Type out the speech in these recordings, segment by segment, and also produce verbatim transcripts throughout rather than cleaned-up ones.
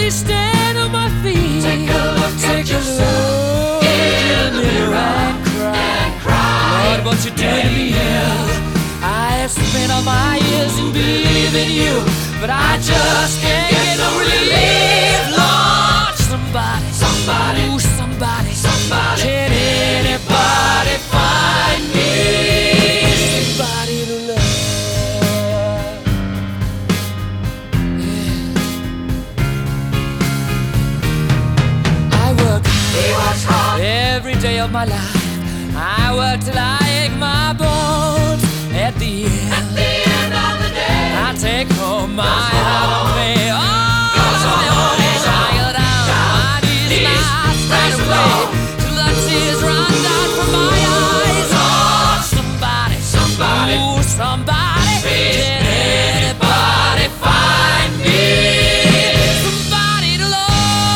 me stand on my feet. Take a look Take at a yourself look in the mirror and cry. and cry. Lord, what you doing to me? I have spent all my years in believing you, but I just can't get no relief. Lord, somebody, Somebody, ooh, somebody, somebody. can anybody find me somebody to love? Yeah. I work He works hard every day of my life. I work till I ache my bones. At the end, at the end of the day. I take home my heart of me. Oh, Goes on, I go down my knees and I straight away till the tears run down from my eyes. Oh, somebody, Somebody, ooh, somebody, please, can anybody find me somebody to love?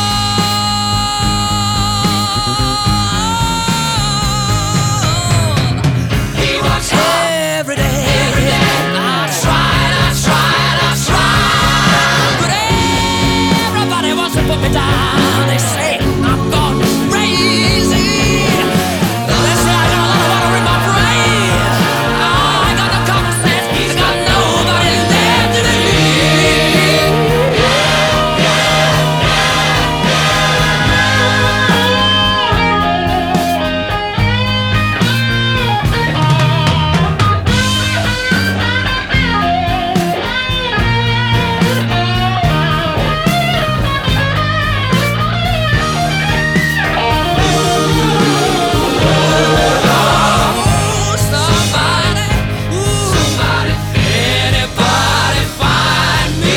he works hard Every day, every day. I tried, I tried, I tried, but everybody wants to put me down. They say I'm gone crazy. They say I got a lot of water in my brain. I got no common sense. I got nobody left to believe. Ooh, somebody, ooh, Somebody, anybody find me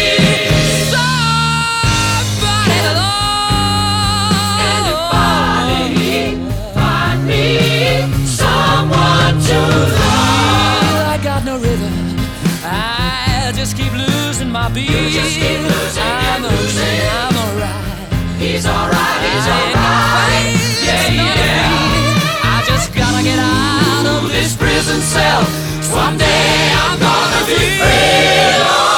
somebody to love? anybody find me someone to love. I got no rhythm. I just keep losing my beat. You just keep losing I'm and okay, losing. I'm alright. He's alright, he's I ain't alright. no Yeah, face, no yeah. feet. I just gotta get out of this prison cell. Someday I'm gonna be free.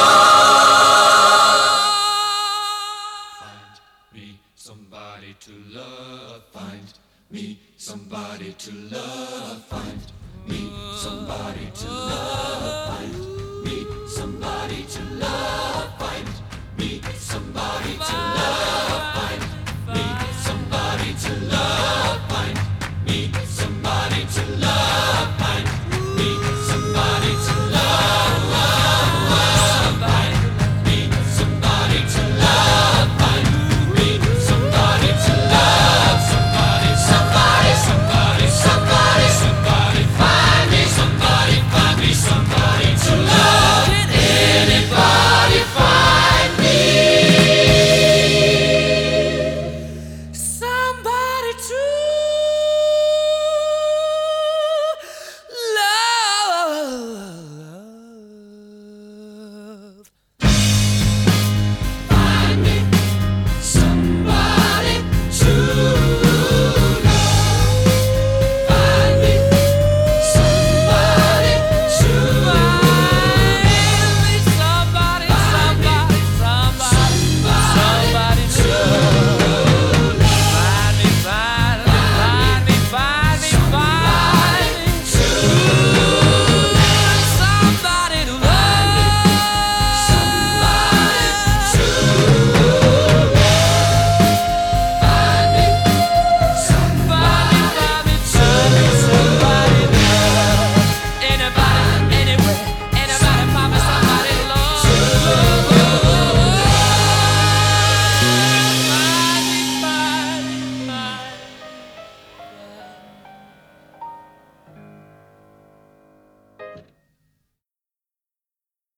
Find me somebody to love. Find me somebody to love. Find me somebody to love. Find me somebody to love.